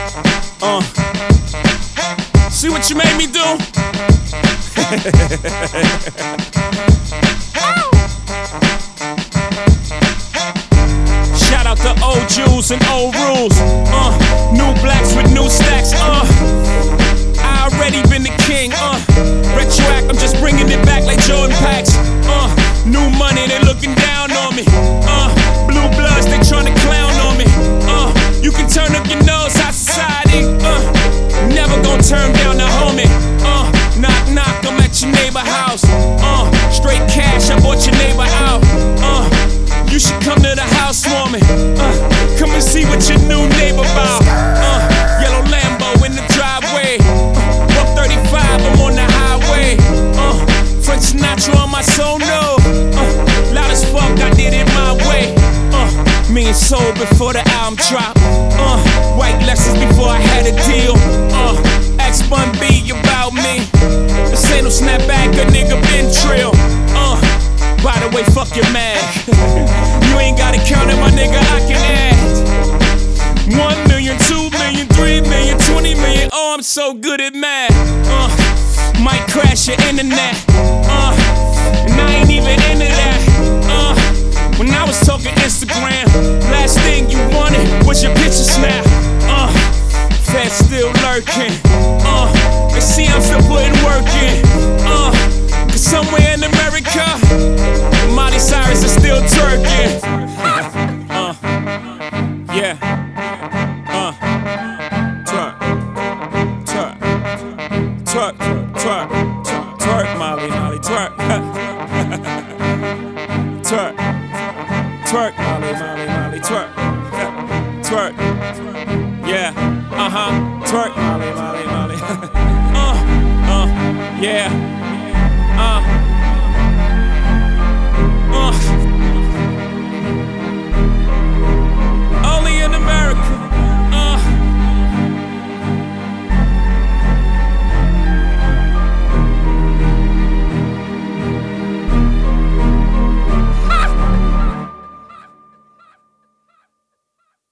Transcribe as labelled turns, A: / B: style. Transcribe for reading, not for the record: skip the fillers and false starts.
A: See what you made me do? Shout out to old Jews and old rules. New blacks with new stacks. I already been the king. Retroact, I'm just bringing it back like Jordan Packs. New money, they looking down on me. Blue bloods, they tryna clown on me. You can turn up your nose, high society. Never gon' turn down the homie. Knock, knock, I'm at your neighbor house. Straight cash, I bought your neighbor out. You should come to the housewarming. Come and see what your new neighbor bout. Yellow Lambo in the driveway. Buck 35, I'm on the highway. Frank Sinatra on my sono. Loud as fuck, I did it my way. Me and Soul before the album drop. White lessons before I had a deal. X-Bun B about me. This ain't no snapback, a nigga been trill. By the way, fuck your mag. You ain't gotta count it, my nigga, I can add 1 million, 2 million, 3 million, 20 million. Oh, I'm so good at math. Might crash your internet. And I ain't even into that. When I was talking Instagram, last thing you wanted was your picture snap. Fed still lurking. They see I'm still putting work in. Cause somewhere in America, Miley Cyrus is still twerking. Yeah. Twerk. Twerk. Twerk. Twerk. Twerk, Molly, twerk. Twerk. Twerk, Molly, twerk. Twerk. Yeah. Twerk, Molly. Yeah.